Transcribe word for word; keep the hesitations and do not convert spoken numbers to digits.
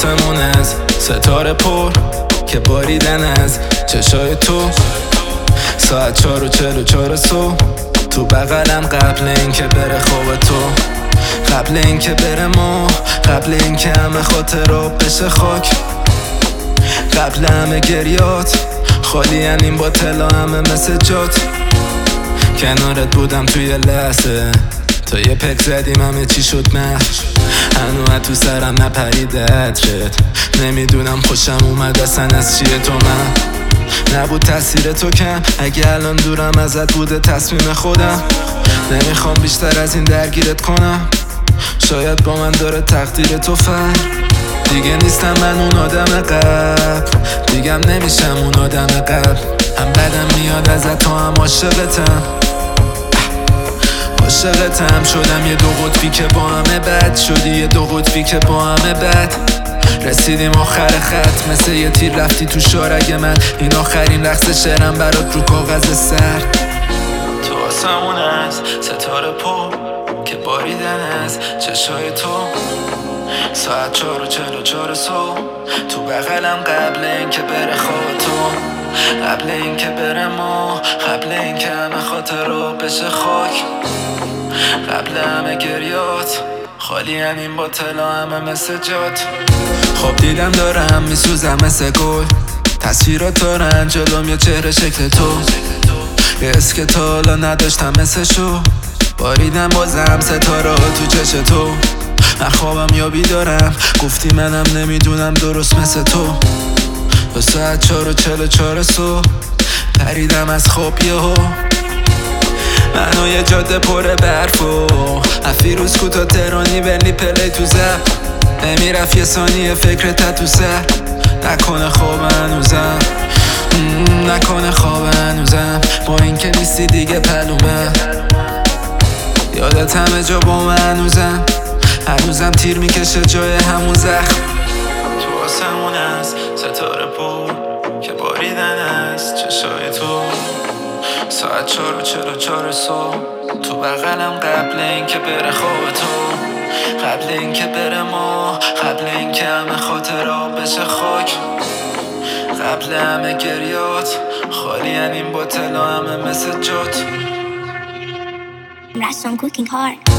آسمون از ستاره پر که باریدن از چشای تو. ساعت چار و چل و چار صبح تو بغلم قبل اینکه بره خواب تو، قبل اینکه بره ما، قبل اینکه همه خاطرات بشه خاک، قبل همه گریات خالی این باطلا همه مسجات. کنارت بودم توی لحظه تا یه پک زدیم همه چی شد محو. هنوز تو سرم نپریده عطرت، نمیدونم خوشم اومد اصلا از چیه تو. من نبود تاثیر تو کم، اگه الان دورم ازت بوده تصمیم خودم. نمیخوام بیشتر از این درگیرت کنم، شاید با من داره تقدیر تو فرق. دیگه نیستم من اون آدم قبل، دیگم نمیشم اون آدم قبل. هم بدم میاد ازت تا هم عاشقتم، عاشقتم شدم. یه دو قطبی که با همه بد شدی، یه دو قطبی که با همه بد. رسیدیم آخر خط مثل یه تیر رفتی تو شارگ من. این آخرین رقص شعرم برات رو کاغذ سر. تو آسمون از ستاره پر که باریدن از چشای تو. ساعت چار و چل و چار صبح تو بغلم قبل اینکه بره خواب تو، قبل اینکه بره ما، قبل اینکه همه خاطرها بشه خاک، قبل همه گریات خالی همین باطلا همه مسجات. خب دیدم دارم میسوزم مثل گل، تصویرات دارن جلوم یا چهره شکل تو. یه حس که تا حالا نداشتم مثل شو، باریدم بازم ستاره تو چش تو. من خوابم یا بیدارم، گفتی منم نمیدونم درست مثل تو. دو ساعت چار و چل و چار صبح پریدم از خواب یهو. منو یه جاده پر برف و افیروز کوتا ترانی بلی پلی تو زب. نمیرفت یه ثانیه فکرت تو سر. نکنه خواب هنوزم، نکنه خواب هنوزم. با اینکه نیستی دیگه پلومه، یادت همه جا با من هنوزم. هنوزم تیر میکشه جای همون زخم. تو آسمون از ستاره پر که باریدن از چشای تو. ساعت چار و چل و چار صبح تو بغلم قبل اینکه بره خواب تو، قبل اینکه بره ما، قبل اینکه همه خاطرها بشه خاک، قبل همه گریات خالی این باطلا همه مسجات. Rest on cooking hard.